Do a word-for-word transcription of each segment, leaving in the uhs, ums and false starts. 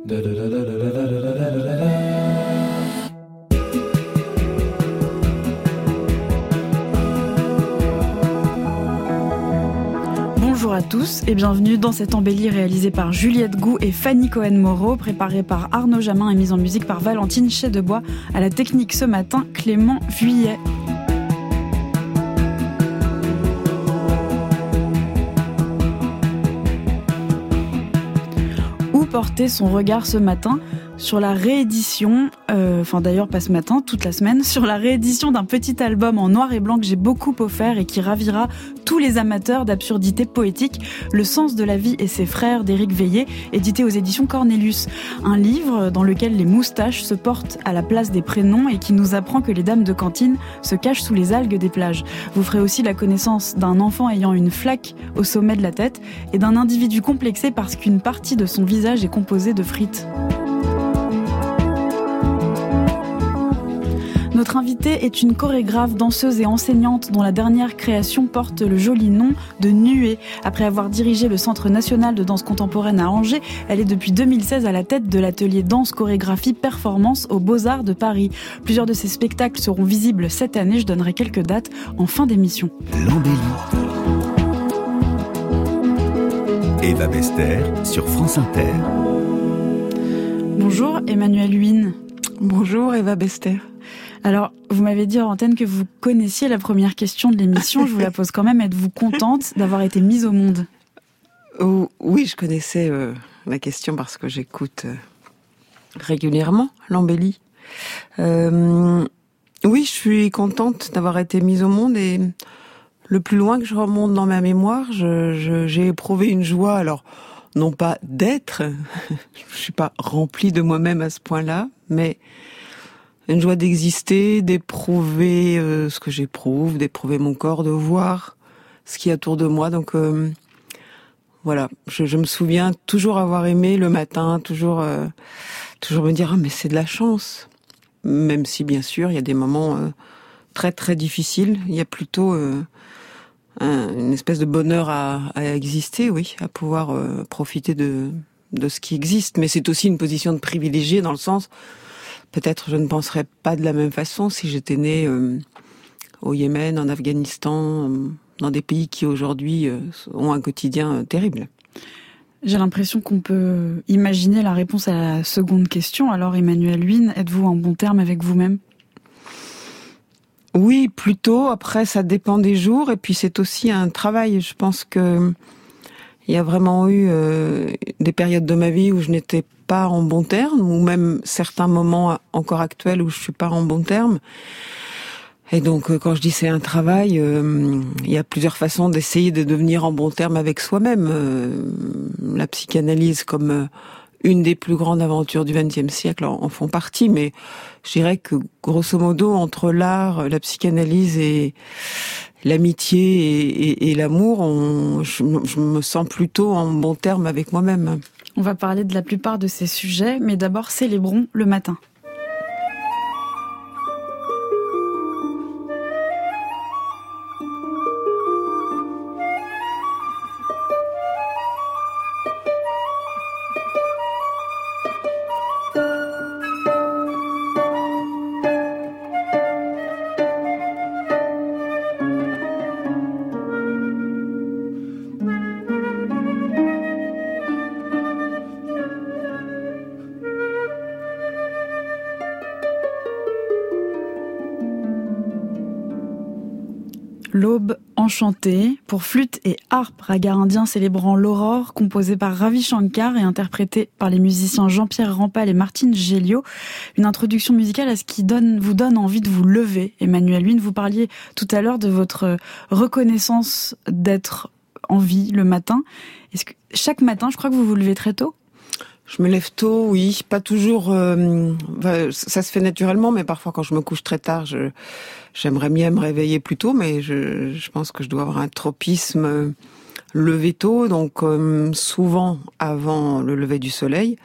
Bonjour à tous et bienvenue dans cette embellie réalisée par Juliette Gou et Fanny Cohen-Moreau, préparée par Arnaud Jamin et mise en musique par Valentine Chedebois. À la technique ce matin, Clément Vuillet. Où porter son regard ce matin ? Sur la réédition, euh, enfin d'ailleurs pas ce matin, toute la semaine, sur la réédition d'un petit album en noir et blanc que j'ai beaucoup offert et qui ravira tous les amateurs d'absurdité poétique, Le sens de la vie et ses frères d'Éric Veillé, édité aux éditions Cornelius. Un livre dans lequel les moustaches se portent à la place des prénoms et qui nous apprend que les dames de cantine se cachent sous les algues des plages. Vous ferez aussi la connaissance d'un enfant ayant une flaque au sommet de la tête et d'un individu complexé parce qu'une partie de son visage est composée de frites. Notre invitée est une chorégraphe, danseuse et enseignante dont la dernière création porte le joli nom de Nuée. Après avoir dirigé le Centre national de danse contemporaine à Angers, elle est depuis deux mille seize à la tête de l'atelier danse, chorégraphie, performance aux Beaux-Arts de Paris. Plusieurs de ses spectacles seront visibles cette année. Je donnerai quelques dates en fin d'émission. L'embellie. Eva Bester sur France Inter. Bonjour Emmanuelle Huynh. Bonjour Eva Bester. Alors, vous m'avez dit en antenne que vous connaissiez la première question de l'émission. Je vous la pose quand même. Êtes-vous contente d'avoir été mise au monde ? Oh, oui, je connaissais euh, la question parce que j'écoute euh, régulièrement l'embellie. Euh, oui, je suis contente d'avoir été mise au monde et le plus loin que je remonte dans ma mémoire, je, je, j'ai éprouvé une joie. Alors, non pas d'être, je suis pas remplie de moi-même à ce point-là, mais une joie d'exister, d'éprouver euh, ce que j'éprouve, d'éprouver mon corps, de voir ce qu'il y a autour de moi. Donc euh, voilà, je, je me souviens toujours avoir aimé le matin, toujours euh, toujours me dire ah mais c'est de la chance. Même si bien sûr il y a des moments euh, très très difficiles, il y a plutôt euh, un, une espèce de bonheur à, à exister, oui, à pouvoir euh, profiter de de ce qui existe. Mais c'est aussi une position de privilégié dans le sens peut-être je ne penserais pas de la même façon si j'étais née euh, au Yémen, en Afghanistan, euh, dans des pays qui aujourd'hui euh, ont un quotidien euh, terrible. J'ai l'impression qu'on peut imaginer la réponse à la seconde question. Alors Emmanuelle Huynh, êtes-vous en bon terme avec vous-même ? Oui, plutôt. Après, ça dépend des jours et puis c'est aussi un travail. Je pense que il y a vraiment eu euh, des périodes de ma vie où je n'étais pas en bon terme, ou même certains moments encore actuels où je suis pas en bon terme. Et donc, quand je dis c'est un travail, euh, il y a plusieurs façons d'essayer de devenir en bon terme avec soi-même. Euh, la psychanalyse, comme euh, une des plus grandes aventures du vingtième siècle, en, en font partie. Mais je dirais que, grosso modo, entre l'art, la psychanalyse et l'amitié et, et, et l'amour, on, je, je me sens plutôt en bon terme avec moi-même. On va parler de la plupart de ces sujets, mais d'abord célébrons le matin. L'aube enchantée, pour flûte et harpe, raga indien célébrant l'aurore, composé par Ravi Shankar et interprété par les musiciens Jean-Pierre Rampal et Martine Géliot. Une introduction musicale à ce qui donne, vous donne envie de vous lever. Emmanuelle Huynh, vous parliez tout à l'heure de votre reconnaissance d'être en vie le matin. Est-ce que chaque matin, je crois que vous vous levez très tôt ? Je me lève tôt, oui, pas toujours. Euh, ça se fait naturellement, mais parfois quand je me couche très tard, je, j'aimerais bien me réveiller plus tôt, mais je, je pense que je dois avoir un tropisme euh, lever tôt, donc euh, souvent avant le lever du soleil.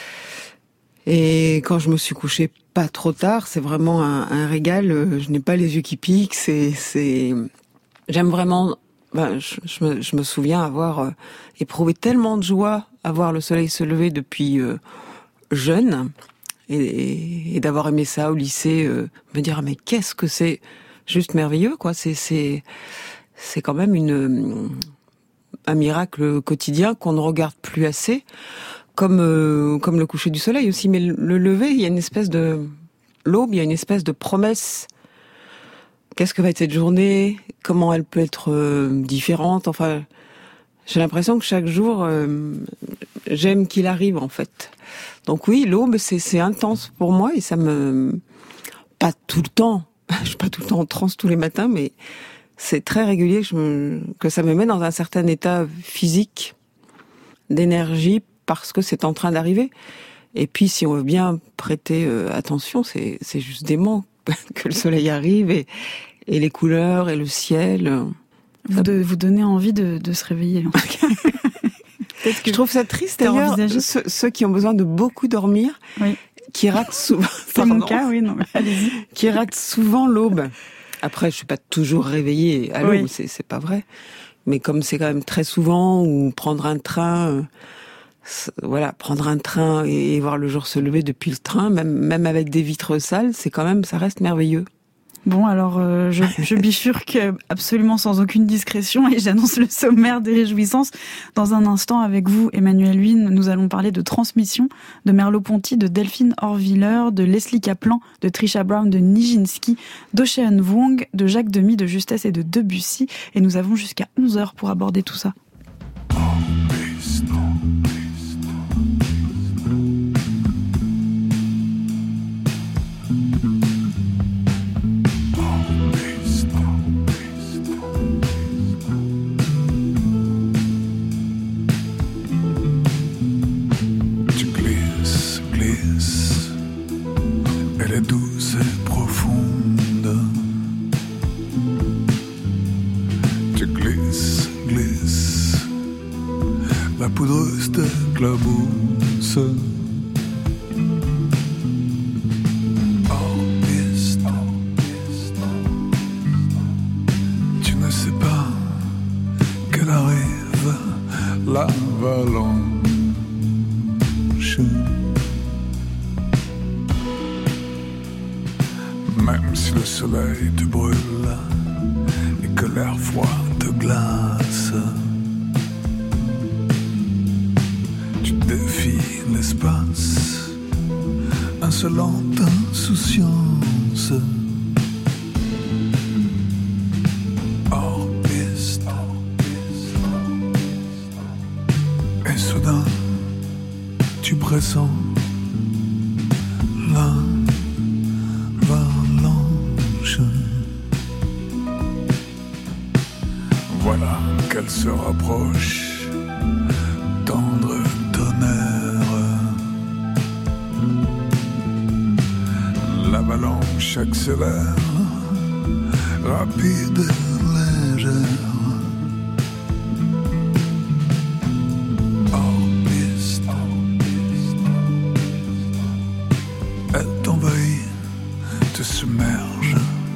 Et quand je me suis couchée pas trop tard, c'est vraiment un, un régal. Je n'ai pas les yeux qui piquent. C'est, c'est, j'aime vraiment. Ben, je, je, me, je me souviens avoir euh, éprouvé tellement de joie à voir le soleil se lever depuis euh, jeune et, et d'avoir aimé ça au lycée, euh, me dire ah, mais qu'est-ce que c'est juste merveilleux, quoi. C'est c'est c'est quand même une un miracle quotidien qu'on ne regarde plus assez, comme euh, comme le coucher du soleil aussi. Mais le, le lever, il y a une espèce de l'aube, il y a une espèce de promesse. Qu'est-ce que va être cette journée? Comment elle peut être euh, différente? Enfin, j'ai l'impression que chaque jour, euh, j'aime qu'il arrive, en fait. Donc oui, l'aube, c'est, c'est intense pour moi et ça me... Pas tout le temps. Je suis pas tout le temps en transe tous les matins, mais c'est très régulier que, je me... que ça me met dans un certain état physique, d'énergie, parce que c'est en train d'arriver. Et puis, si on veut bien prêter euh, attention, c'est, c'est juste dément que le soleil arrive et, et les couleurs et le ciel. Vous, de, vous donnez envie de, de se réveiller, en tout cas. Peut-être que je trouve ça triste d'ailleurs, ceux, ceux qui ont besoin de beaucoup dormir, oui. qui ratent souvent. C'est mon cas, oui, non, allez-y. Qui ratent souvent l'aube. Après, je suis pas toujours réveillée à l'aube, oui. c'est, c'est pas vrai. Mais comme c'est quand même très souvent, ou prendre un train, euh, voilà, prendre un train et voir le jour se lever depuis le train, même, même avec des vitres sales, c'est quand même, ça reste merveilleux. Bon, alors euh, je, je bifurque absolument sans aucune discrétion et j'annonce le sommaire des réjouissances. Dans un instant, avec vous, Emmanuelle Huynh, nous allons parler de Transmission, de Merleau-Ponty, de Delphine Horviller, de Leslie Kaplan, de Trisha Brown, de Nijinsky, d'Ocean Vuong, de Jacques Demy, de Justesse et de Debussy. Et nous avons jusqu'à onze heures pour aborder tout ça. La poudreuse t'éclabousse. Oh, piste. Tu ne sais pas qu'elle arrive l'avalanche. Même si le soleil te brûle et que l'air froid te glace, tu défies l'espace, insolente insouciance. Hors piste. Et soudain, tu pressens l'avalanche. Voilà qu'elle se rapproche, tendre tonnerre. L'avalanche accélère, rapide et légère. Hors piste. Elle t'envahit, te submerge.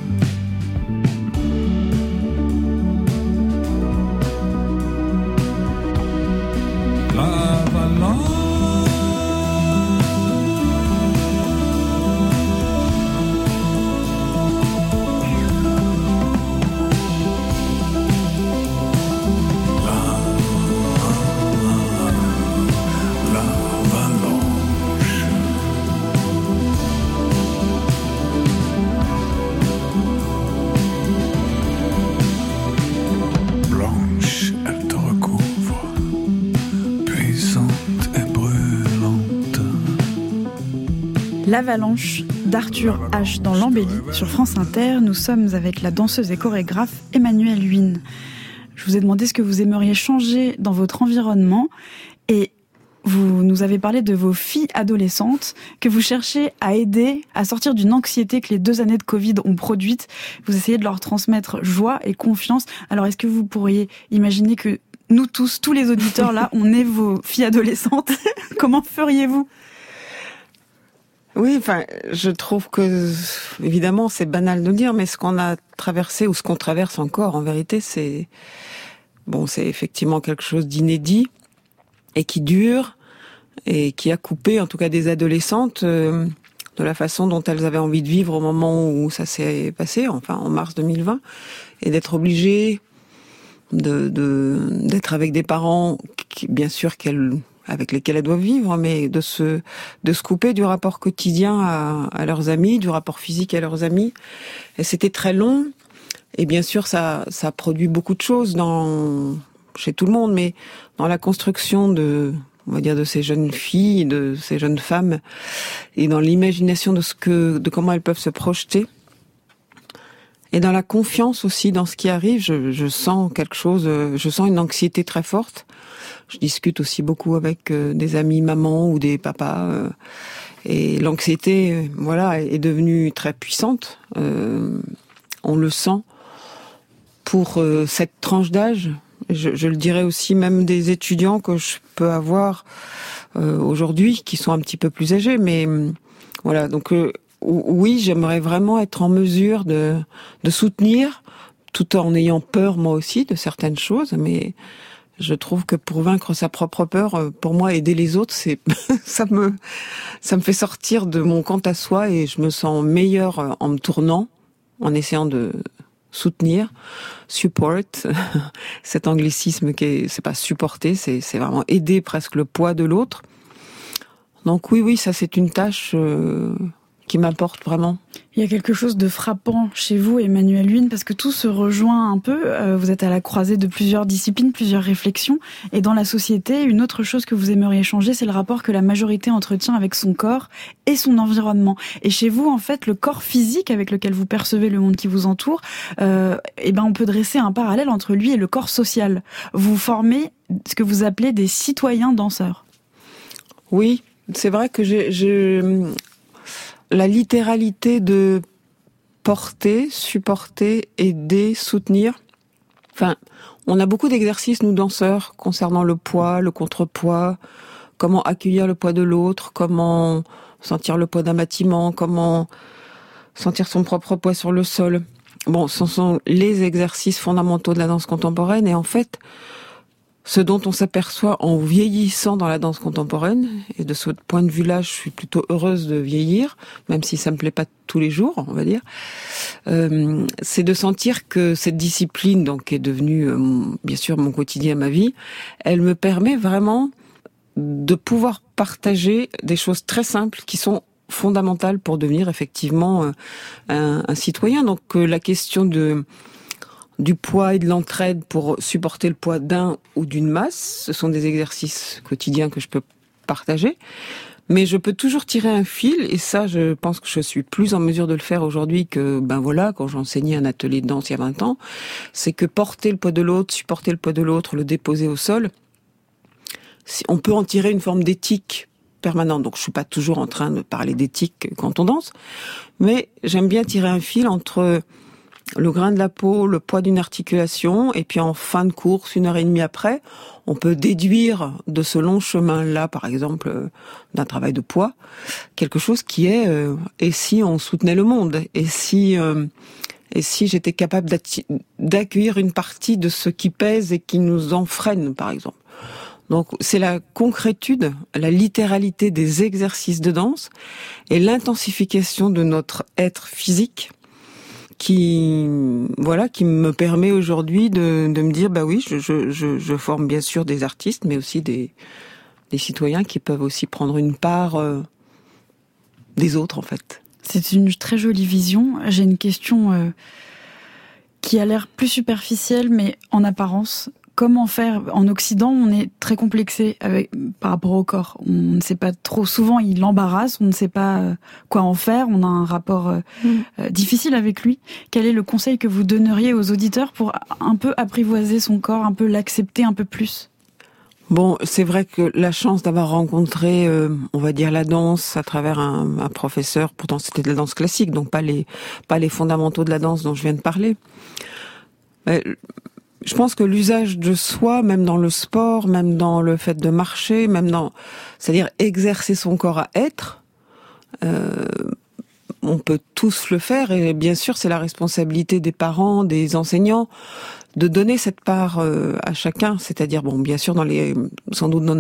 L'avalanche d'Arthur H dans l'Embellie sur France Inter. Nous sommes avec la danseuse et chorégraphe Emmanuelle Huynh. Je vous ai demandé ce que vous aimeriez changer dans votre environnement et vous nous avez parlé de vos filles adolescentes que vous cherchez à aider à sortir d'une anxiété que les deux années de Covid ont produite. Vous essayez de leur transmettre joie et confiance. Alors est-ce que vous pourriez imaginer que nous tous, tous les auditeurs là, on est vos filles adolescentes? Comment feriez-vous? Oui, enfin, je trouve que, évidemment, c'est banal de le dire, mais ce qu'on a traversé, ou ce qu'on traverse encore, en vérité, c'est, bon, c'est effectivement quelque chose d'inédit, et qui dure, et qui a coupé, en tout cas des adolescentes, euh, de la façon dont elles avaient envie de vivre au moment où ça s'est passé, enfin en mars deux mille vingt, et d'être obligées de, de d'être avec des parents, qui, bien sûr qu'elles avec lesquels elles doivent vivre, mais de se de se couper du rapport quotidien à, à leurs amis, du rapport physique à leurs amis. Et c'était très long. Et bien sûr, ça ça produit beaucoup de choses dans chez tout le monde, mais dans la construction de, on va dire, de ces jeunes filles, de ces jeunes femmes, et dans l'imagination de ce que, de comment elles peuvent se projeter. Et dans la confiance aussi dans ce qui arrive, je, je sens quelque chose, je sens une anxiété très forte. Je discute aussi beaucoup avec euh, des amis mamans ou des papas, euh, et l'anxiété, euh, voilà, est devenue très puissante. Euh, on le sent pour euh, cette tranche d'âge. Je, je le dirais aussi même des étudiants que je peux avoir euh, aujourd'hui, qui sont un petit peu plus âgés, mais euh, voilà. Donc euh, oui, j'aimerais vraiment être en mesure de, de soutenir, tout en ayant peur moi aussi de certaines choses, mais je trouve que pour vaincre sa propre peur, pour moi, aider les autres, c'est ça me ça me fait sortir de mon quant à soi et je me sens meilleure en me tournant, en essayant de soutenir, support, cet anglicisme qui est, c'est pas supporter, c'est c'est vraiment aider presque le poids de l'autre. Donc oui, oui, ça c'est une tâche euh, qui m'importe vraiment. Il y a quelque chose de frappant chez vous, Emmanuelle Huynh, parce que tout se rejoint un peu. Vous êtes à la croisée de plusieurs disciplines, plusieurs réflexions. Et dans la société, une autre chose que vous aimeriez changer, c'est le rapport que la majorité entretient avec son corps et son environnement. Et chez vous, en fait, le corps physique avec lequel vous percevez le monde qui vous entoure, euh, eh ben, on peut dresser un parallèle entre lui et le corps social. Vous formez ce que vous appelez des citoyens danseurs. Oui, c'est vrai que j'ai... j'ai... la littéralité de porter, supporter, aider, soutenir. Enfin, on a beaucoup d'exercices, nous, danseurs, concernant le poids, le contrepoids, comment accueillir le poids de l'autre, comment sentir le poids d'un bâtiment, comment sentir son propre poids sur le sol. Bon, ce sont les exercices fondamentaux de la danse contemporaine. Et en fait, ce dont on s'aperçoit en vieillissant dans la danse contemporaine, et de ce point de vue-là, je suis plutôt heureuse de vieillir, même si ça me plaît pas tous les jours, on va dire, euh, c'est de sentir que cette discipline, donc, qui est devenue, euh, bien sûr, mon quotidien, ma vie, elle me permet vraiment de pouvoir partager des choses très simples qui sont fondamentales pour devenir effectivement euh, un, un citoyen. Donc, euh, la question de du poids et de l'entraide pour supporter le poids d'un ou d'une masse. Ce sont des exercices quotidiens que je peux partager. Mais je peux toujours tirer un fil, et ça, je pense que je suis plus en mesure de le faire aujourd'hui que, ben voilà, quand j'enseignais un atelier de danse il y a vingt ans. C'est que porter le poids de l'autre, supporter le poids de l'autre, le déposer au sol, on peut en tirer une forme d'éthique permanente. Donc je suis pas toujours en train de parler d'éthique quand on danse, mais j'aime bien tirer un fil entre le grain de la peau, le poids d'une articulation, et puis en fin de course, une heure et demie après, on peut déduire de ce long chemin-là, par exemple, euh, d'un travail de poids, quelque chose qui est euh, et si on soutenait le monde, et si euh, et si j'étais capable d'accueillir une partie de ce qui pèse et qui nous enfreine, par exemple. Donc c'est la concrétude, la littéralité des exercices de danse et l'intensification de notre être physique qui voilà qui me permet aujourd'hui de, de me dire bah oui je, je, je, je forme bien sûr des artistes mais aussi des, des citoyens qui peuvent aussi prendre une part euh, des autres en fait. C'est une très jolie vision. J'ai une question euh, qui a l'air plus superficielle mais en apparence. Comment faire ? En Occident, on est très complexé avec, par rapport au corps. On ne sait pas trop. Souvent, il l'embarrasse. On ne sait pas quoi en faire. On a un rapport euh, mmh. difficile avec lui. Quel est le conseil que vous donneriez aux auditeurs pour un peu apprivoiser son corps, un peu l'accepter un peu plus ? Bon, c'est vrai que la chance d'avoir rencontré, euh, on va dire, la danse à travers un, un professeur, pourtant c'était de la danse classique, donc pas les pas les fondamentaux de la danse dont je viens de parler. Mais, je pense que l'usage de soi, même dans le sport, même dans le fait de marcher, même dans, c'est-à-dire exercer son corps à être, euh, on peut tous le faire et bien sûr c'est la responsabilité des parents, des enseignants, de donner cette part euh, à chacun. C'est-à-dire bon, bien sûr dans les, sans doute dans nos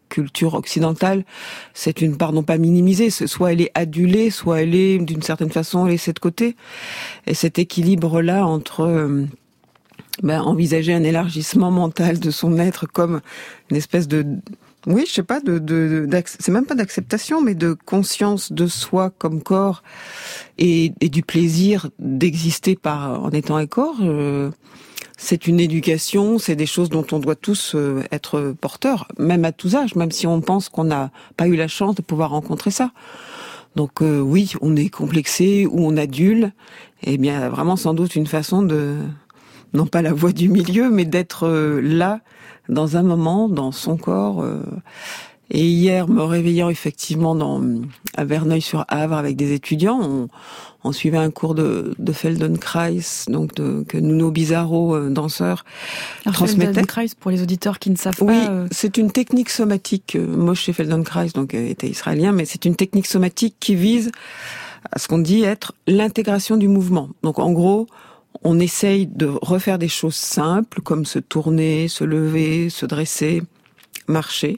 culture occidentale, c'est une part non pas minimisée, soit elle est adulée, soit elle est d'une certaine façon laissée de côté. Et cet équilibre-là entre euh, ben, envisager un élargissement mental de son être comme une espèce de, oui, je sais pas, de, de, de c'est même pas d'acceptation, mais de conscience de soi comme corps et, et du plaisir d'exister par en étant un corps. Euh, c'est une éducation, c'est des choses dont on doit tous euh, être porteurs, même à tous âges, même si on pense qu'on n'a pas eu la chance de pouvoir rencontrer ça. Donc euh, oui, on est complexé ou on adule, et bien vraiment sans doute une façon de, non pas la voie du milieu, mais d'être euh, là, dans un moment, dans son corps. Euh, et hier, me réveillant effectivement dans, à Verneuil-sur-Avre avec des étudiants, on, on suivait un cours de, de Feldenkrais, donc de, que Nuno Bizarro, euh, danseur, Alors, transmettait. Feldenkrais, pour les auditeurs qui ne savent oui, pas... Euh... c'est une technique somatique. Euh, Moshe Feldenkrais, donc, euh, était israélien, mais c'est une technique somatique qui vise à ce qu'on dit être l'intégration du mouvement. Donc en gros, on essaye de refaire des choses simples, comme se tourner, se lever, se dresser, marcher,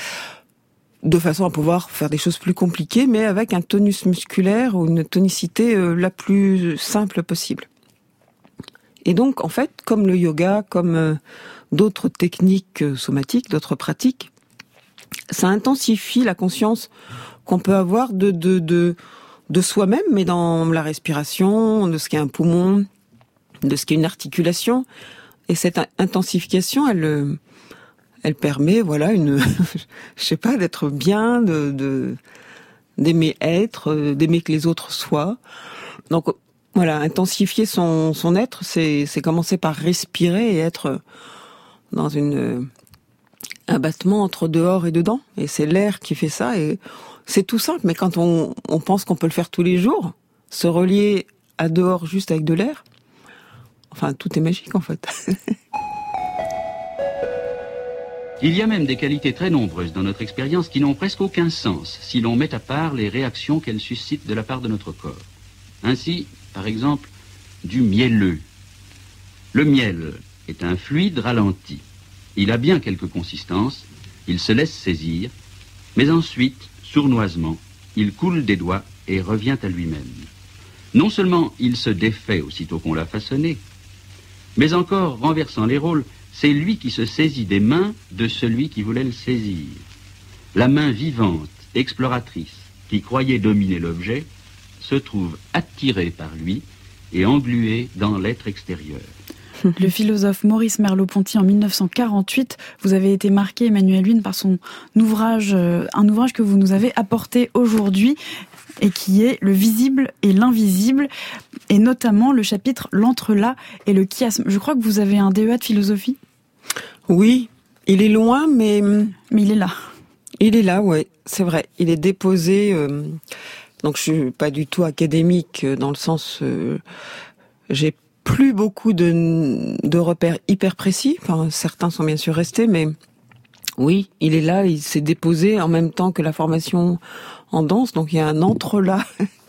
de façon à pouvoir faire des choses plus compliquées, mais avec un tonus musculaire ou une tonicité euh, la plus simple possible. Et donc, en fait, comme le yoga, comme euh, d'autres techniques euh, somatiques, d'autres pratiques, ça intensifie la conscience qu'on peut avoir de, de, de, de soi-même, mais dans la respiration, de ce qu'est un poumon, de ce qu'est une articulation. Et cette intensification, elle... Elle permet, voilà, une, je sais pas, d'être bien, de, de, d'aimer être, d'aimer que les autres soient. Donc, voilà, intensifier son, son être, c'est, c'est commencer par respirer et être dans une, un battement entre dehors et dedans. Et c'est l'air qui fait ça. Et c'est tout simple. Mais quand on, on pense qu'on peut le faire tous les jours, se relier à dehors juste avec de l'air, enfin, tout est magique, en fait. Il y a même des qualités très nombreuses dans notre expérience qui n'ont presque aucun sens si l'on met à part les réactions qu'elles suscitent de la part de notre corps. Ainsi, par exemple, du mielleux. Le miel est un fluide ralenti. Il a bien quelques consistances, il se laisse saisir, mais ensuite, sournoisement, il coule des doigts et revient à lui-même. Non seulement il se défait aussitôt qu'on l'a façonné, mais encore, renversant les rôles, c'est lui qui se saisit des mains de celui qui voulait le saisir. La main vivante, exploratrice, qui croyait dominer l'objet, se trouve attirée par lui et engluée dans l'être extérieur. Le philosophe Maurice Merleau-Ponty, en mille neuf cent quarante-huit, vous avez été marqué, Emmanuelle Huynh, par son ouvrage, un ouvrage que vous nous avez apporté aujourd'hui, et qui est Le visible et l'invisible, et notamment le chapitre L'entrelac et le chiasme. Je crois que vous avez un D E A de philosophie ? Oui, il est loin, mais... Mais il est là. Il est là, ouais, c'est vrai. Il est déposé... Euh... Donc je suis pas du tout académique, dans le sens... Euh... J'ai plus beaucoup de, de repères hyper précis. Enfin, certains sont bien sûr restés, mais... Oui, il est là, il s'est déposé en même temps que la formation en danse, donc il y a un entrelac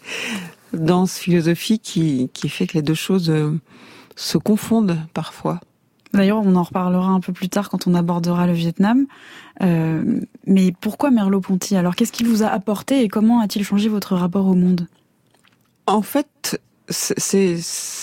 danse-philosophie qui, qui fait que les deux choses euh, se confondent parfois. D'ailleurs, on en reparlera un peu plus tard quand on abordera le Vietnam. Euh, mais pourquoi Merleau-Ponty ? Alors, qu'est-ce qu'il vous a apporté et comment a-t-il changé votre rapport au monde ? En fait, c'est, c'est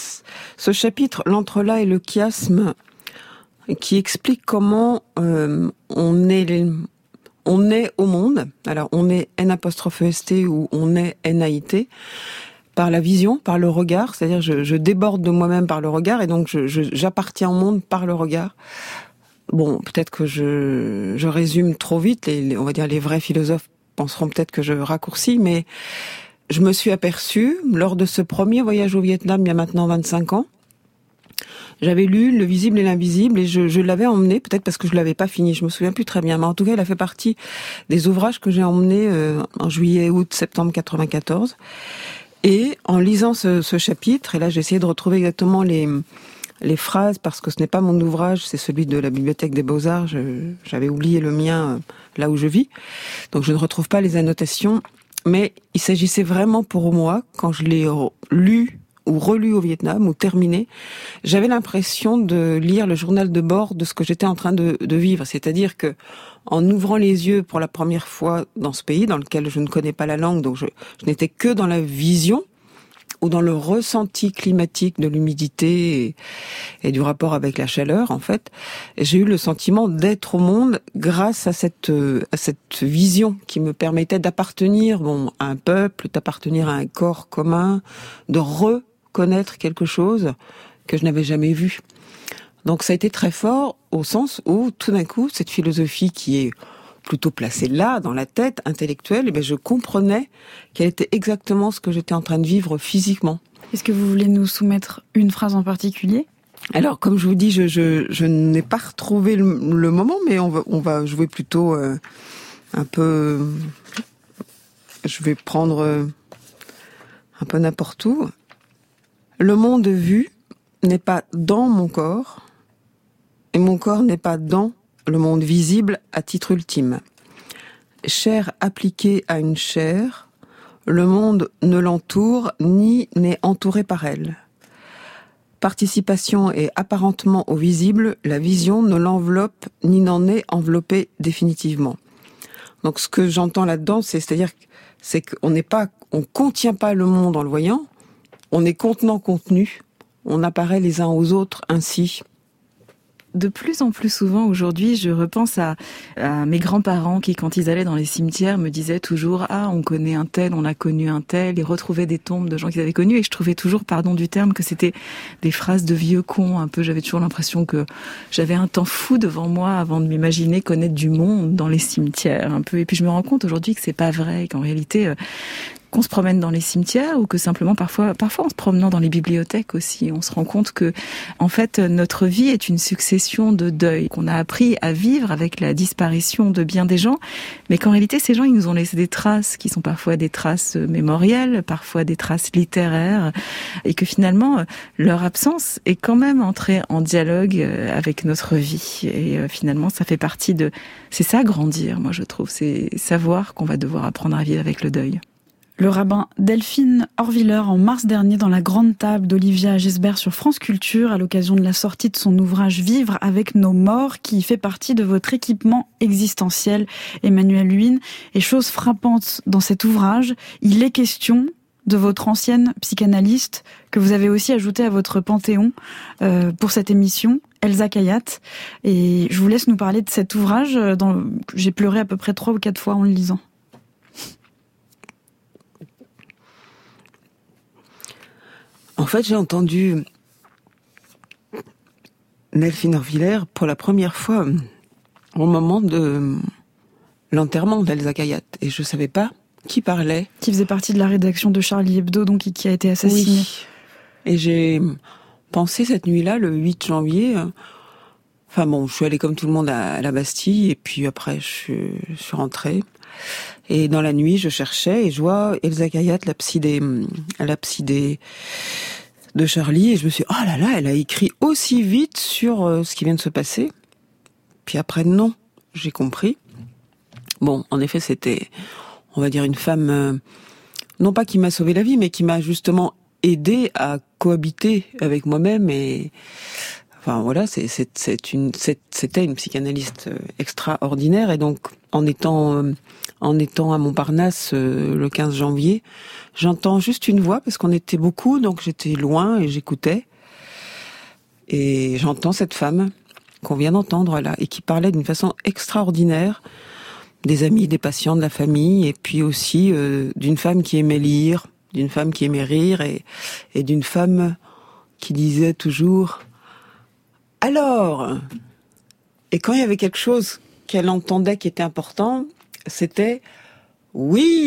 ce chapitre, l'entrelac et le chiasme, qui explique comment euh, on est les, on est au monde. Alors on est N apostrophe E S T ou on est N A I T par la vision, par le regard. C'est-à-dire je, je déborde de moi-même par le regard et donc je, je, j'appartiens au monde par le regard. Bon, peut-être que je, je résume trop vite. Les, les, on va dire les vrais philosophes penseront peut-être que je raccourcis, mais je me suis aperçue lors de ce premier voyage au Vietnam il y a maintenant vingt-cinq ans. J'avais lu Le visible et l'invisible et je, je l'avais emmené, peut-être parce que je l'avais pas fini, je me souviens plus très bien, mais en tout cas, il a fait partie des ouvrages que j'ai emmenés euh, en juillet, août, septembre quatre-vingt-quatorze. Et en lisant ce, ce chapitre, et là j'ai essayé de retrouver exactement les, les phrases, parce que ce n'est pas mon ouvrage, c'est celui de la Bibliothèque des Beaux-Arts, je, j'avais oublié le mien euh, là où je vis, donc je ne retrouve pas les annotations, mais il s'agissait vraiment pour moi, quand je l'ai lu ou relu au Vietnam, ou terminé, j'avais l'impression de lire le journal de bord de ce que j'étais en train de, de vivre. C'est-à-dire que, en ouvrant les yeux pour la première fois dans ce pays, dans lequel je ne connais pas la langue, donc je, je n'étais que dans la vision, ou dans le ressenti climatique de l'humidité et, et du rapport avec la chaleur, en fait, j'ai eu le sentiment d'être au monde grâce à cette à cette vision qui me permettait d'appartenir, bon, à un peuple, d'appartenir à un corps commun, de reconnaître quelque chose que je n'avais jamais vu. Donc ça a été très fort au sens où, tout d'un coup, cette philosophie qui est plutôt placée là, dans la tête intellectuelle, eh bien, je comprenais qu'elle était exactement ce que j'étais en train de vivre physiquement. Est-ce que vous voulez nous soumettre une phrase en particulier ? Alors, comme je vous dis, je, je, je n'ai pas retrouvé le, le moment, mais on va, on va jouer plutôt euh, un peu... Je vais prendre euh, un peu n'importe où. Le monde vu n'est pas dans mon corps, et mon corps n'est pas dans le monde visible à titre ultime. Chair appliquée à une chair, le monde ne l'entoure ni n'est entouré par elle. Participation est apparentement au visible, la vision ne l'enveloppe ni n'en est enveloppée définitivement. Donc ce que j'entends là-dedans, c'est, c'est-à-dire c'est qu'on n'est pas, on contient pas le monde en le voyant, on est contenant contenu, on apparaît les uns aux autres ainsi. De plus en plus souvent aujourd'hui, je repense à, à mes grands-parents qui, quand ils allaient dans les cimetières, me disaient toujours « Ah, on connaît un tel, on a connu un tel », et retrouvaient des tombes de gens qu'ils avaient connus. Et je trouvais toujours, pardon du terme, que c'était des phrases de vieux cons. Un peu, j'avais toujours l'impression que j'avais un temps fou devant moi avant de m'imaginer connaître du monde dans les cimetières. Un peu. Et puis je me rends compte aujourd'hui que c'est pas vrai, qu'en réalité... Euh, qu'on se promène dans les cimetières ou que simplement parfois, parfois en se promenant dans les bibliothèques aussi, on se rend compte que, en fait, notre vie est une succession de deuils qu'on a appris à vivre avec la disparition de bien des gens, mais qu'en réalité, ces gens, ils nous ont laissé des traces qui sont parfois des traces mémorielles, parfois des traces littéraires, et que finalement, leur absence est quand même entrée en dialogue avec notre vie. Et finalement, ça fait partie de... C'est ça, grandir, moi, je trouve. C'est savoir qu'on va devoir apprendre à vivre avec le deuil. Le rabbin Delphine Horviller en mars dernier dans la grande table d'Olivia Gesbert sur France Culture à l'occasion de la sortie de son ouvrage Vivre avec nos morts qui fait partie de votre équipement existentiel, Emmanuel Huynh. Et chose frappante dans cet ouvrage, il est question de votre ancienne psychanalyste que vous avez aussi ajoutée à votre panthéon euh, pour cette émission, Elsa Khayat. Et je vous laisse nous parler de cet ouvrage. Dans... J'ai pleuré à peu près trois ou quatre fois en le lisant. En fait, j'ai entendu Delphine Horviller pour la première fois au moment de l'enterrement d'Elsa Khayat. Et je savais pas qui parlait. Qui faisait partie de la rédaction de Charlie Hebdo, donc qui a été assassiné. Oui. Et j'ai pensé cette nuit-là, le huit janvier... Enfin bon, je suis allée comme tout le monde à la Bastille, et puis après, je suis, je suis rentrée. Et dans la nuit, je cherchais, et je vois Elsa Khayat, la psy des, la psy des, de Charlie, et je me suis dit, oh là là, elle a écrit aussi vite sur euh, ce qui vient de se passer. Puis après, non, j'ai compris. Bon, en effet, c'était, on va dire, une femme, euh, non pas qui m'a sauvé la vie, mais qui m'a justement aidé à cohabiter avec moi-même et, enfin voilà, c'est, c'est, c'est une, c'est, c'était une psychanalyste extraordinaire, et donc en étant, euh, en étant à Montparnasse euh, le quinze janvier, j'entends juste une voix parce qu'on était beaucoup, donc j'étais loin et j'écoutais, et j'entends cette femme qu'on vient d'entendre là et qui parlait d'une façon extraordinaire des amis, des patients, de la famille, et puis aussi euh, d'une femme qui aimait lire, d'une femme qui aimait rire, et, et d'une femme qui disait toujours « Alors !» Et quand il y avait quelque chose qu'elle entendait qui était important, c'était « oui !»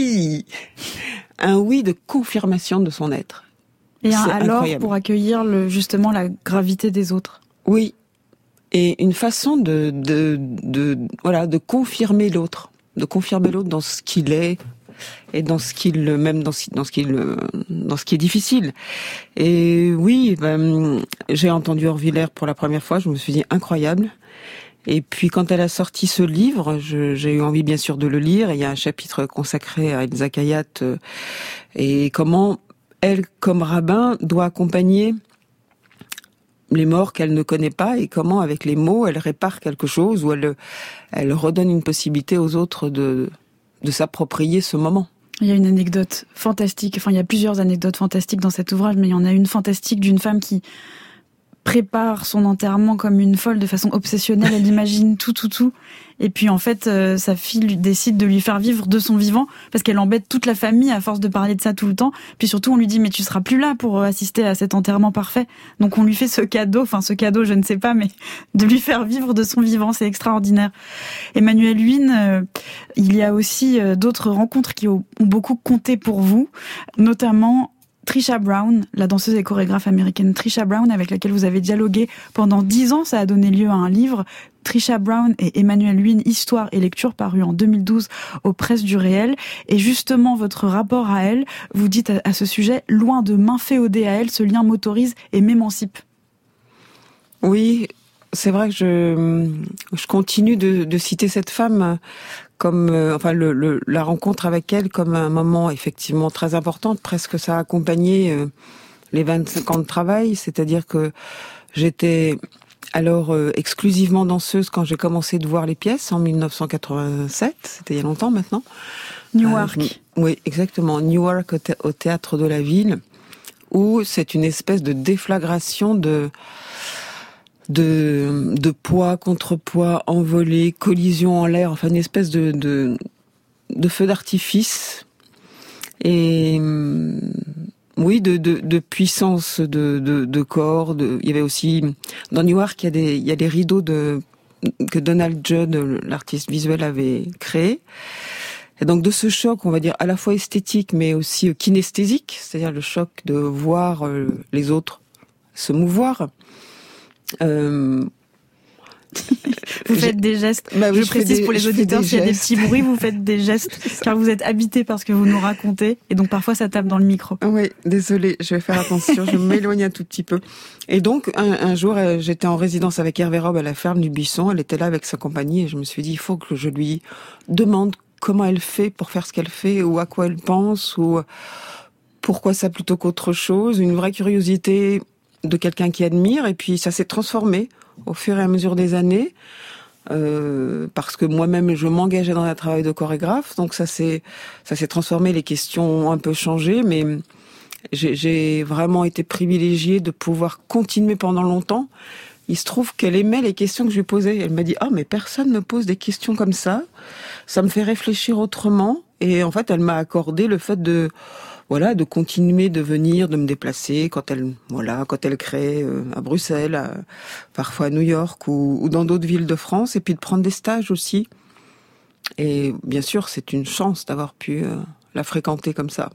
Un oui de confirmation de son être. Et un alors incroyable. Pour accueillir le, justement la gravité des autres. Oui. Et une façon de, de, de, voilà, de confirmer l'autre, de confirmer l'autre dans ce qu'il est, et dans ce qu'il, même dans ce, dans ce qu'il, dans ce qui est difficile. Et oui, ben, j'ai entendu Horviller pour la première fois, je me suis dit incroyable. Et puis quand elle a sorti ce livre, je, j'ai eu envie bien sûr de le lire. Il y a un chapitre consacré à Elsa Khayat euh, et comment elle, comme rabbin, doit accompagner les morts qu'elle ne connaît pas et comment, avec les mots, elle répare quelque chose ou elle, elle redonne une possibilité aux autres de, de s'approprier ce moment. Il y a une anecdote fantastique, enfin il y a plusieurs anecdotes fantastiques dans cet ouvrage, mais il y en a une fantastique d'une femme qui prépare son enterrement comme une folle de façon obsessionnelle, elle imagine tout, tout, tout. Et puis en fait, euh, sa fille lui décide de lui faire vivre de son vivant parce qu'elle embête toute la famille à force de parler de ça tout le temps. Puis surtout, on lui dit mais tu seras plus là pour assister à cet enterrement parfait. Donc on lui fait ce cadeau, enfin ce cadeau, je ne sais pas, mais de lui faire vivre de son vivant, c'est extraordinaire. Emmanuelle Huynh, euh, il y a aussi euh, d'autres rencontres qui ont, ont beaucoup compté pour vous, notamment Trisha Brown, la danseuse et chorégraphe américaine Trisha Brown, avec laquelle vous avez dialogué pendant dix ans. Ça a donné lieu à un livre, Trisha Brown et Emmanuelle Huynh, Histoire et lecture, paru en deux mille douze aux Presses du Réel. Et justement, votre rapport à elle, vous dites à, à ce sujet, loin de m'inféoder à elle, ce lien m'autorise et m'émancipe. Oui, c'est vrai que je, je continue de, de citer cette femme comme, euh, enfin, le, le, la rencontre avec elle comme un moment effectivement très important. Presque ça a accompagné euh, les vingt-cinq ans de travail, c'est-à-dire que j'étais alors euh, exclusivement danseuse quand j'ai commencé de voir les pièces en dix-neuf cent quatre-vingt-sept, c'était il y a longtemps maintenant. Newark. Euh, oui, exactement, Newark au, thé- au théâtre de la ville, où c'est une espèce de déflagration de de, de poids, contrepoids, envolée, collision en l'air, enfin une espèce de, de, de feu d'artifice et oui, de, de, de puissance de, de, de corps. De, il y avait aussi dans Newark, il y a des, il y a des rideaux de que Donald Judd, l'artiste visuel, avait créé. Et donc de ce choc, on va dire à la fois esthétique, mais aussi kinesthésique, c'est-à-dire le choc de voir les autres se mouvoir. Euh... Vous faites des gestes. Bah oui, je, je précise des, pour les auditeurs, s'il y a des petits bruits, vous faites des gestes, car vous êtes habité par ce que vous nous racontez, et donc parfois ça tape dans le micro. Oui, désolée, je vais faire attention, je m'éloigne un tout petit peu. Et donc, un, un jour, j'étais en résidence avec Hervé Robe à la ferme du Buisson, elle était là avec sa compagnie, et je me suis dit, il faut que je lui demande comment elle fait pour faire ce qu'elle fait, ou à quoi elle pense, ou pourquoi ça plutôt qu'autre chose, une vraie curiosité de quelqu'un qui admire, et puis ça s'est transformé au fur et à mesure des années, euh, parce que moi-même je m'engageais dans un travail de chorégraphe, donc ça s'est ça s'est transformé, les questions ont un peu changé, mais j'ai, j'ai vraiment été privilégiée de pouvoir continuer pendant longtemps. Il se trouve qu'elle aimait les questions que je lui posais. Elle m'a dit « Ah, mais personne me pose des questions comme ça, ça me fait réfléchir autrement », et en fait elle m'a accordé le fait de voilà, de continuer de venir, de me déplacer quand elle, voilà, quand elle crée euh, à Bruxelles, à, parfois à New York ou, ou dans d'autres villes de France, et puis de prendre des stages aussi. Et bien sûr, c'est une chance d'avoir pu euh, la fréquenter comme ça.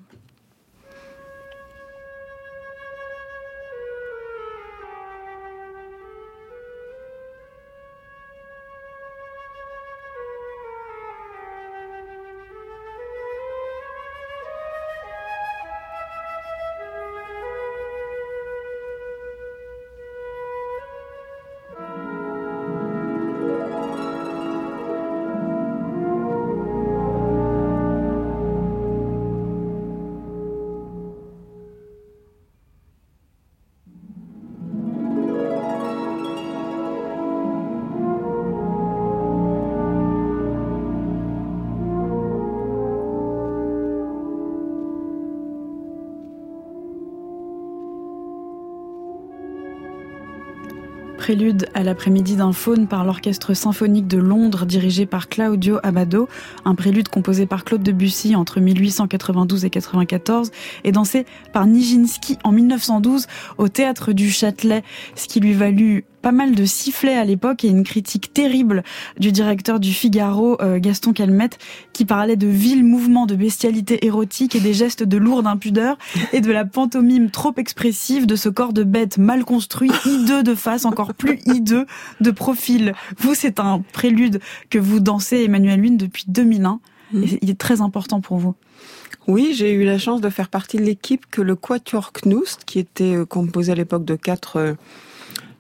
Prélude à l'après-midi d'un faune par l'Orchestre symphonique de Londres dirigé par Claudio Abbado, un prélude composé par Claude Debussy entre mille huit cent quatre-vingt-douze et quatre-vingt-quatorze et dansé par Nijinsky en mille neuf cent douze au Théâtre du Châtelet, ce qui lui valut pas mal de sifflets à l'époque et une critique terrible du directeur du Figaro, euh, Gaston Calmette, qui parlait de vils mouvements de bestialité érotique et des gestes de lourde impudeur et de la pantomime trop expressive de ce corps de bête mal construit, hideux de face, encore plus hideux de profil. Vous, c'est un prélude que vous dansez, Emmanuelle Huynh, depuis deux mille un. Mmh. Et il est très important pour vous. Oui, j'ai eu la chance de faire partie de l'équipe que le Quatuor Knust, qui était composé à l'époque de quatre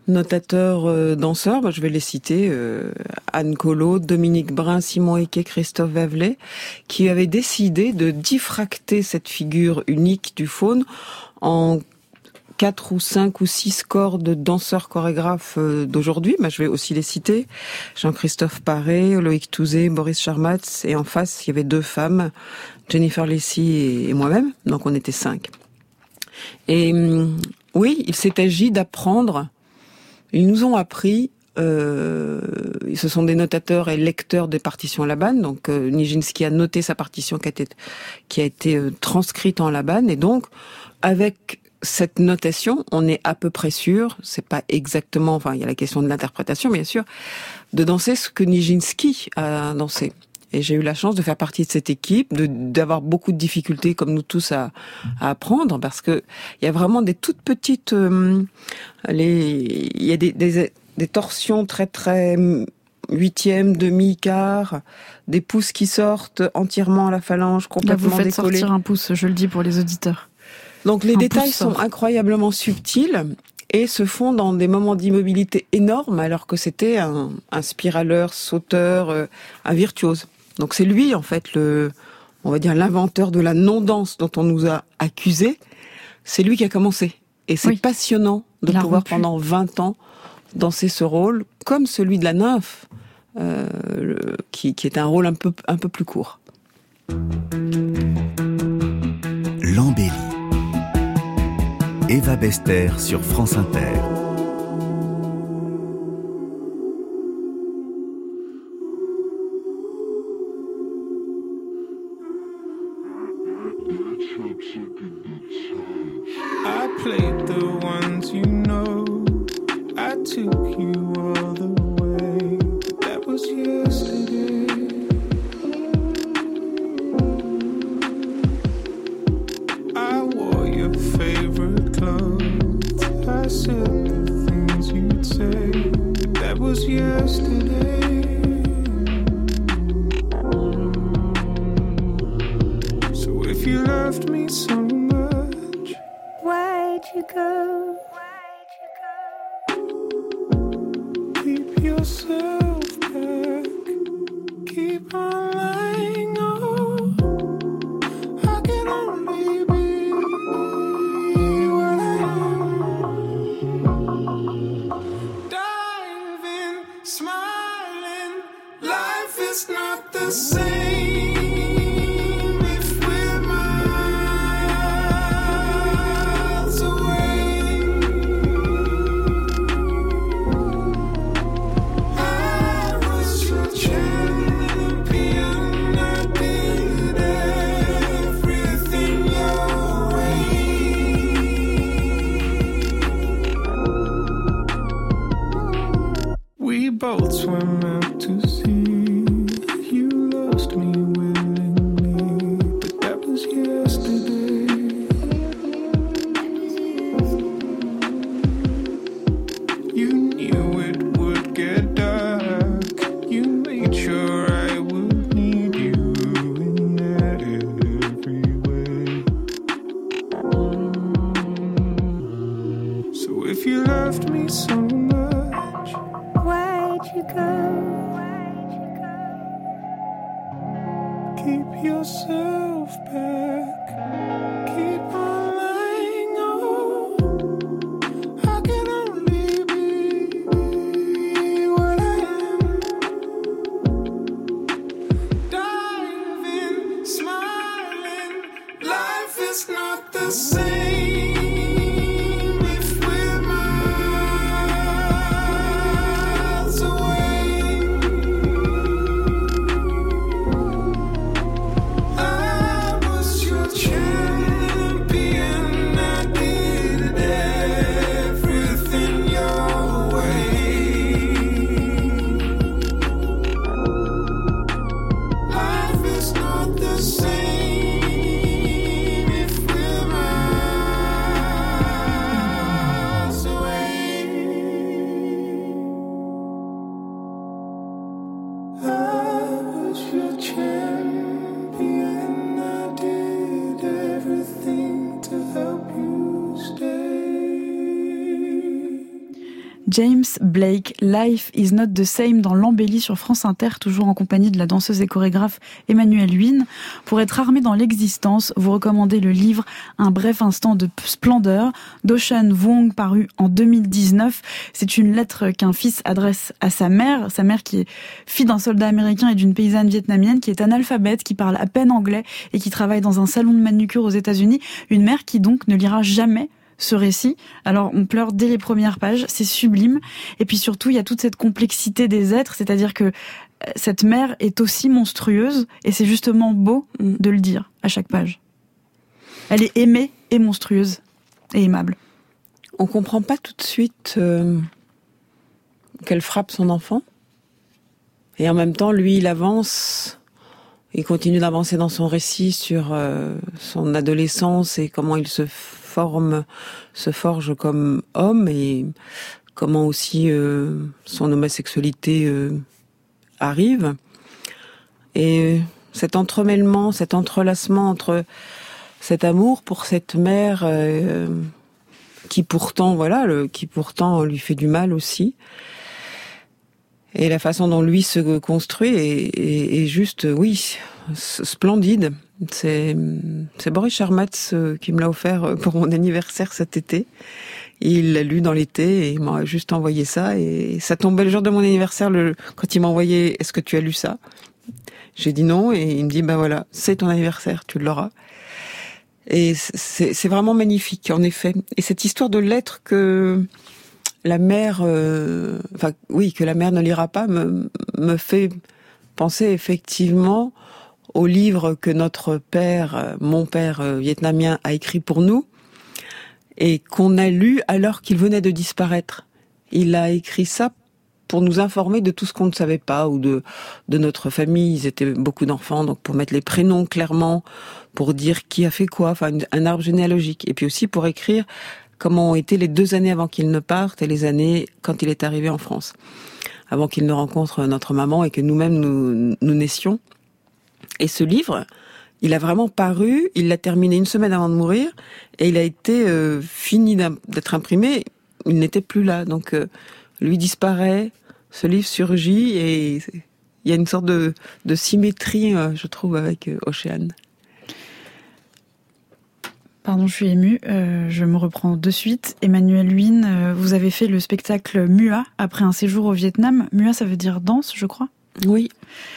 notateurs, euh, danseurs, bah, je vais les citer, euh, Anne Collot, Dominique Brun, Simon Eke, Christophe Vavelet, qui avaient décidé de diffracter cette figure unique du faune en quatre ou cinq ou six corps de danseurs chorégraphes d'aujourd'hui. Bah, je vais aussi les citer. Jean-Christophe Paré, Loïc Touzé, Boris Charmatz, et en face, il y avait deux femmes, Jennifer Lacey et moi-même. Donc on était cinq. Et oui, il s'est agi d'apprendre. Ils nous ont appris, euh, ce sont des notateurs et lecteurs des partitions Laban. Donc euh, Nijinsky a noté sa partition qui a été, qui a été euh, transcrite en Laban. Et donc, avec cette notation, on est à peu près sûr, c'est pas exactement, enfin il y a la question de l'interprétation bien sûr, de danser ce que Nijinsky a dansé. Et j'ai eu la chance de faire partie de cette équipe, de d'avoir beaucoup de difficultés comme nous tous à, à apprendre, parce que il y a vraiment des toutes petites, euh, les, il y a des, des, des torsions très très huitième, demi-quart, des pouces qui sortent entièrement à la phalange, complètement décollés. Là, vous faites décollés. sortir un pouce, je le dis pour les auditeurs. Donc les un détails sont incroyablement subtils et se font dans des moments d'immobilité énormes, alors que c'était un, un spiraleur, sauteur, euh, un virtuose. Donc c'est lui en fait le, on va dire l'inventeur de la non-danse dont on nous a accusé. C'est lui qui a commencé. Et c'est oui. passionnant de Il pouvoir pendant vingt ans danser ce rôle comme celui de la nymphe, euh, le, qui, qui est un rôle un peu un peu plus court. L'embellie. Eva Bester sur France Inter. I played the ones you know. I took you all the way. That was yesterday. I wore your favorite clothes. I said the things you'd say. That was yesterday. So if you loved me so much, why'd you go? Why'd you go? Keep yourself back. Keep on lying. Oh, I can only be what I am. Diving, smiling. Life is not the same. Both swim out to sea. You lost me willingly, but that was yesterday. You knew it would get dark. You made sure I would need you in every way. So if you loved me so much, why'd you go? Why'd you go? Keep yourself back. Keep on lying. Oh, I can only be what I am. Diving, smiling. Life is not the same. James Blake, Life is not the same dans l'embellie sur France Inter, toujours en compagnie de la danseuse et chorégraphe Emmanuelle Huynh. Pour être armé dans l'existence, vous recommandez le livre Un bref instant de splendeur d'Ocean Vuong, paru en deux mille dix-neuf. C'est une lettre qu'un fils adresse à sa mère, sa mère qui est fille d'un soldat américain et d'une paysanne vietnamienne, qui est analphabète, qui parle à peine anglais et qui travaille dans un salon de manucure aux États-Unis. Une mère qui donc ne lira jamais ce récit. Alors on pleure dès les premières pages, c'est sublime. Et puis surtout, il y a toute cette complexité des êtres, c'est-à-dire que cette mère est aussi monstrueuse, et c'est justement beau de le dire à chaque page. Elle est aimée et monstrueuse et aimable. On comprend pas tout de suite euh, qu'elle frappe son enfant. Et en même temps, lui, il avance, il continue d'avancer dans son récit sur euh, son adolescence et comment il se forme, se forge comme homme, et comment aussi euh, son homosexualité euh, arrive. Et cet entremêlement, cet entrelacement entre cet amour pour cette mère euh, qui pourtant, voilà, le, qui pourtant lui fait du mal aussi, et la façon dont lui se construit est, est, est juste, oui, splendide. C'est, c'est Boris Charmatz qui me l'a offert pour mon anniversaire cet été. Il l'a lu dans l'été et il m'a juste envoyé ça. Et ça tombait le jour de mon anniversaire, le, quand il m'a envoyé « Est-ce que tu as lu ça ?» J'ai dit non, et il me dit « Ben voilà, c'est ton anniversaire, tu l'auras. » Et c'est, c'est vraiment magnifique, en effet. Et cette histoire de lettres que la mère, euh, enfin oui, que la mère ne lira pas, me, me fait penser effectivement au livre que notre père, mon père vietnamien, a écrit pour nous et qu'on a lu alors qu'il venait de disparaître. Il a écrit ça pour nous informer de tout ce qu'on ne savait pas, ou de de notre famille. Ils étaient beaucoup d'enfants, donc pour mettre les prénoms clairement, pour dire qui a fait quoi, enfin un arbre généalogique. Et puis aussi pour écrire comment ont été les deux années avant qu'il ne parte et les années quand il est arrivé en France, avant qu'il ne rencontre notre maman et que nous-mêmes nous, nous naissions. Et ce livre, il a vraiment paru, il l'a terminé une semaine avant de mourir, et il a été euh, fini d'être imprimé, il n'était plus là. Donc euh, lui disparaît, ce livre surgit, et il y a une sorte de, de symétrie, euh, je trouve, avec euh, Océane. Pardon, je suis émue, euh, je me reprends de suite. Emmanuelle Huynh, euh, vous avez fait le spectacle Mua après un séjour au Vietnam. Mua, ça veut dire danse, je crois ? Oui.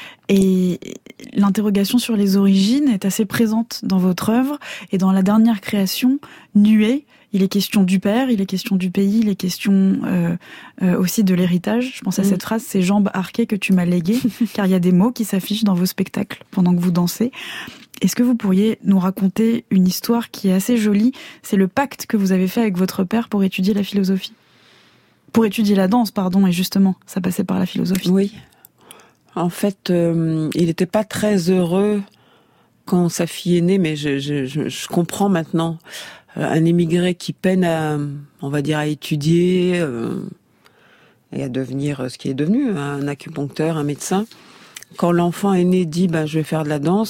Et l'interrogation sur les origines est assez présente dans votre œuvre. Et dans la dernière création, Nuée, il est question du père, il est question du pays, il est question euh, euh, aussi de l'héritage. Je pense à mmh. cette phrase, ces jambes arquées que tu m'as léguées, car il y a des mots qui s'affichent dans vos spectacles pendant que vous dansez. Est-ce que vous pourriez nous raconter une histoire qui est assez jolie ? C'est le pacte que vous avez fait avec votre père pour étudier la philosophie. Pour étudier la danse, pardon, et justement, ça passait par la philosophie. Oui. En fait, euh, il n'était pas très heureux quand sa fille est née, mais je, je, je, je comprends maintenant. Euh, un émigré qui peine à, on va dire, à étudier euh, et à devenir ce qui est devenu, un acupuncteur, un médecin. Quand l'enfant est né, dit ben, « je vais faire de la danse »,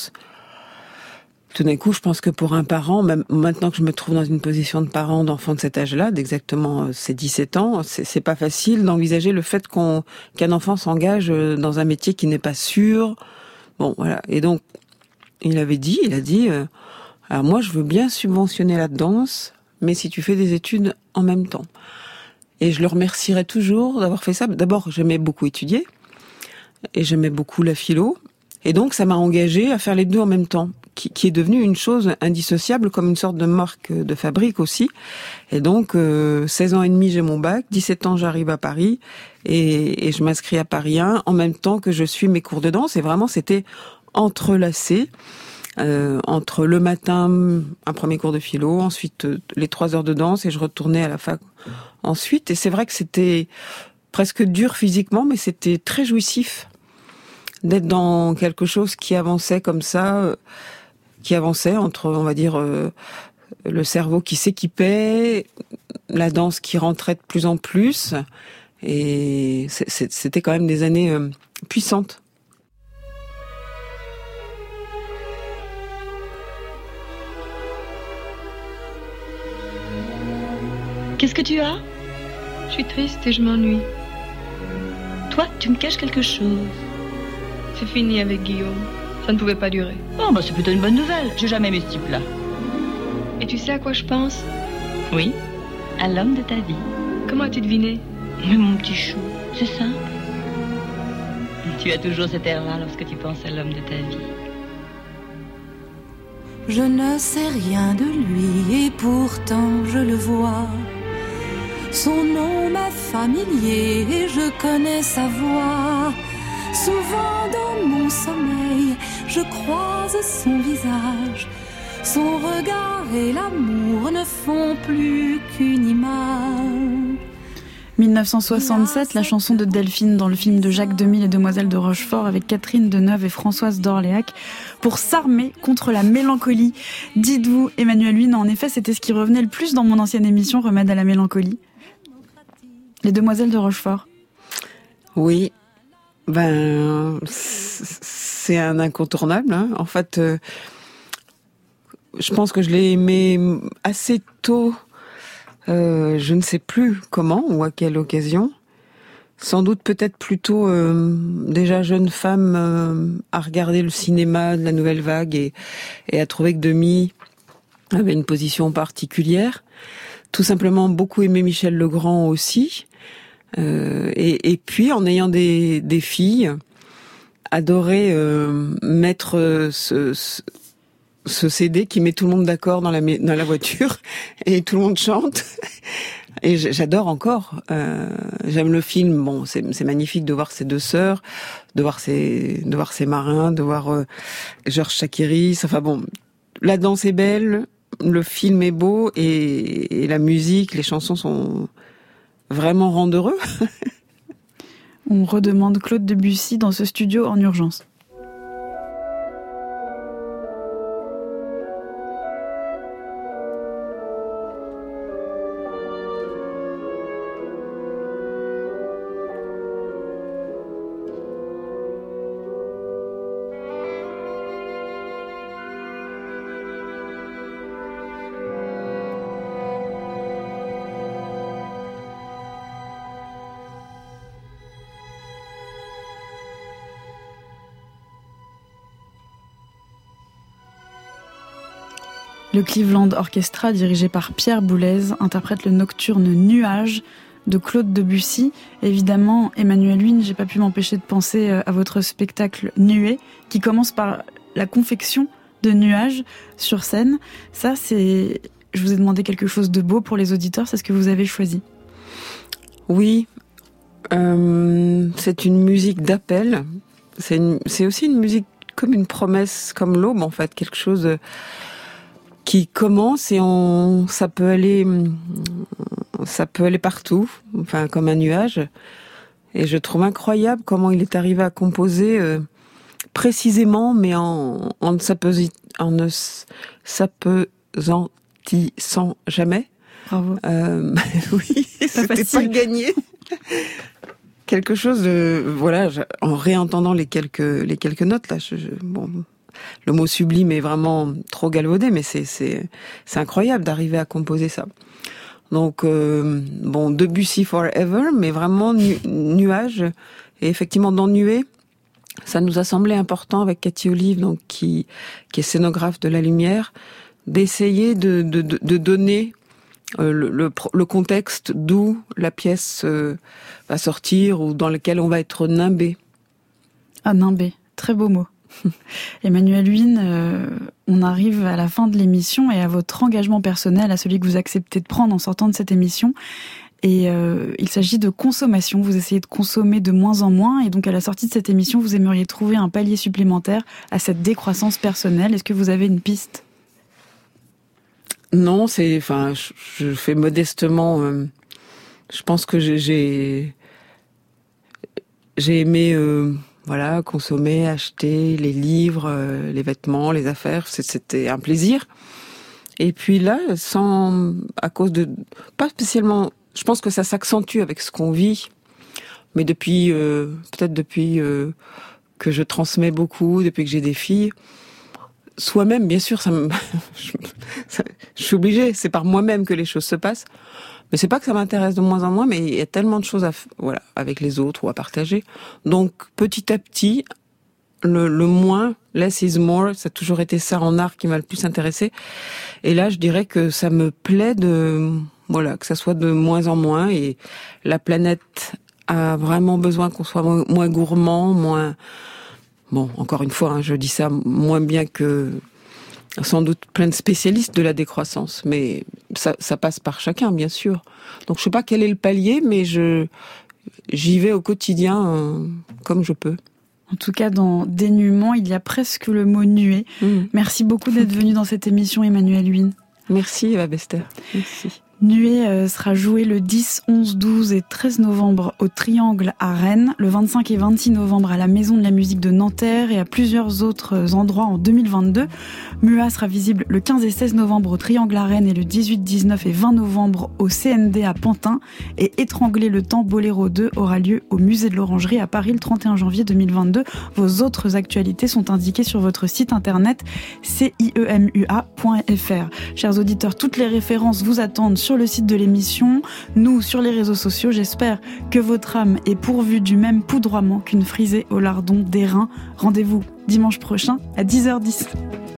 tout d'un coup, je pense que pour un parent, même maintenant que je me trouve dans une position de parent d'enfant de cet âge-là, d'exactement ces dix-sept ans, c'est, c'est pas facile d'envisager le fait qu'on, qu'un enfant s'engage dans un métier qui n'est pas sûr. Bon, voilà. Et donc, il avait dit, il a dit, euh, alors moi, je veux bien subventionner la danse, mais si tu fais des études en même temps. Et je le remercierai toujours d'avoir fait ça. D'abord, j'aimais beaucoup étudier, et j'aimais beaucoup la philo. Et donc, ça m'a engagée à faire les deux en même temps, qui, qui est devenue une chose indissociable, comme une sorte de marque de fabrique aussi. Et donc, euh, seize ans et demi, j'ai mon bac, dix-sept ans, j'arrive à Paris, et, et je m'inscris à Paris un, en même temps que je suis mes cours de danse. Et vraiment, c'était entrelacé, euh, entre le matin, un premier cours de philo, ensuite euh, les trois heures de danse, et je retournais à la fac ensuite. Et c'est vrai que c'était presque dur physiquement, mais c'était très jouissif d'être dans quelque chose qui avançait comme ça, euh, qui avançait entre, on va dire, euh, le cerveau qui s'équipait, la danse qui rentrait de plus en plus, et c'est, c'était quand même des années euh, puissantes. Qu'est-ce que tu as ? Je suis triste et je m'ennuie. Toi, tu me caches quelque chose. C'est fini avec Guillaume. Ça ne pouvait pas durer. Oh, bah c'est plutôt une bonne nouvelle. J'ai jamais aimé ce type-là. Et tu sais à quoi je pense? Oui, à l'homme de ta vie. Comment as-tu deviné? Mais mon petit chou, c'est simple. Tu as toujours cet air-là lorsque tu penses à l'homme de ta vie. Je ne sais rien de lui et pourtant je le vois. Son nom m'est familier et je connais sa voix. Souvent dans mon sommeil, je croise son visage. Son regard et l'amour ne font plus qu'une image. mille neuf cent soixante-sept, la chanson de Delphine dans le film de Jacques Demy, Les Demoiselles de Rochefort, avec Catherine Deneuve et Françoise d'Orléac, pour s'armer contre la mélancolie. Dites-vous, Emmanuelle Huynh, en effet, c'était ce qui revenait le plus dans mon ancienne émission, Remède à la mélancolie. Les Demoiselles de Rochefort. Oui, ben c'est un incontournable. Hein. En fait, euh, je pense que je l'ai aimé assez tôt. Euh, je ne sais plus comment ou à quelle occasion. Sans doute peut-être plutôt euh, déjà jeune femme euh, à regarder le cinéma de la nouvelle vague et, et à trouver que Demy avait une position particulière. Tout simplement beaucoup aimé Michel Legrand aussi. Euh, et, et puis en ayant des, des filles, adorer euh, mettre ce... ce ce C D qui met tout le monde d'accord dans la dans la voiture et tout le monde chante et j'adore encore euh, j'aime le film. Bon, c'est c'est magnifique de voir ces deux sœurs, de voir ces de voir ces marins, de voir euh, Georges Chakiris. Enfin bon, la danse est belle, le film est beau et, et la musique, les chansons sont vraiment rendent heureux. On redemande Claude Debussy dans ce studio en urgence. Le Cleveland Orchestra, dirigé par Pierre Boulez, interprète le nocturne Nuages de Claude Debussy. Évidemment, Emmanuelle Huynh, j'ai pas pu m'empêcher de penser à votre spectacle Nuée, qui commence par la confection de nuages sur scène. Ça, c'est... Je vous ai demandé quelque chose de beau pour les auditeurs, c'est ce que vous avez choisi. Oui, euh, c'est une musique d'appel. C'est, une, c'est aussi une musique comme une promesse, comme l'aube en fait, quelque chose... De... qui commence et on, ça peut aller, ça peut aller partout, enfin comme un nuage. Et je trouve incroyable comment il est arrivé à composer euh, précisément, mais en, en ne s'apesit, en ne s'apesantissant jamais. Bravo. Euh, oui, c'était pas gagné. Quelque chose de, voilà, en réentendant les quelques les quelques notes là, je, je, bon. Le mot sublime est vraiment trop galvaudé, mais c'est c'est c'est incroyable d'arriver à composer ça. Donc euh, bon, Debussy Forever, mais vraiment nu, nuage. Et effectivement dans Nuée, ça nous a semblé important avec Cathy Olive, donc qui qui est scénographe de la lumière, d'essayer de de de, de donner euh, le, le le contexte d'où la pièce euh, va sortir ou dans lequel on va être nimbé. Ah, nimbé, très beau mot. Emmanuelle Huynh, euh, on arrive à la fin de l'émission et à votre engagement personnel, à celui que vous acceptez de prendre en sortant de cette émission. Et euh, il s'agit de consommation. Vous essayez de consommer de moins en moins. Et donc, à la sortie de cette émission, vous aimeriez trouver un palier supplémentaire à cette décroissance personnelle. Est-ce que vous avez une piste ? Non, c'est, enfin, je, je fais modestement. Euh, je pense que j'ai, j'ai, j'ai aimé. Euh, Voilà, consommer, acheter les livres, euh, les vêtements, les affaires, c'était un plaisir. Et puis là, sans, à cause de, pas spécialement, je pense que ça s'accentue avec ce qu'on vit, mais depuis, euh, peut-être depuis euh, que je transmets beaucoup, depuis que j'ai des filles, soi-même, bien sûr, ça me, je, ça, je suis obligée. C'est par moi-même que les choses se passent. Mais c'est pas que ça m'intéresse de moins en moins, mais il y a tellement de choses à, voilà, avec les autres ou à partager. Donc, petit à petit, le, le moins, less is more, ça a toujours été ça en art qui m'a le plus intéressé. Et là, je dirais que ça me plaît de, voilà, que ça soit de moins en moins, et la planète a vraiment besoin qu'on soit moins, moins gourmand, moins, bon, encore une fois, hein, je dis ça moins bien que sans doute plein de spécialistes de la décroissance, mais ça, ça passe par chacun, bien sûr. Donc je sais pas quel est le palier, mais je j'y vais au quotidien euh, comme je peux. En tout cas, dans dénuement, il y a presque le mot nuée. Mmh. Merci beaucoup d'être venu dans cette émission, Emmanuelle Huynh. Merci, Eva Bester. Merci. Nuée euh, sera jouée le dix, onze, douze et treize novembre au Triangle à Rennes, le vingt-cinq et vingt-six novembre à la Maison de la Musique de Nanterre et à plusieurs autres endroits en deux mille vingt-deux. Mua sera visible le quinze et seize novembre au Triangle à Rennes et le dix-huit, dix-neuf et vingt novembre au C N D à Pantin. Et Étrangler le temps Boléro deux aura lieu au Musée de l'Orangerie à Paris le trente et un janvier deux mille vingt-deux. Vos autres actualités sont indiquées sur votre site internet ciemua point f r. Chers auditeurs, toutes les références vous attendent sur le site de l'émission, nous sur les réseaux sociaux. J'espère que votre âme est pourvue du même poudroiement qu'une frisée au lardon d'airain. Rendez-vous dimanche prochain à dix heures dix.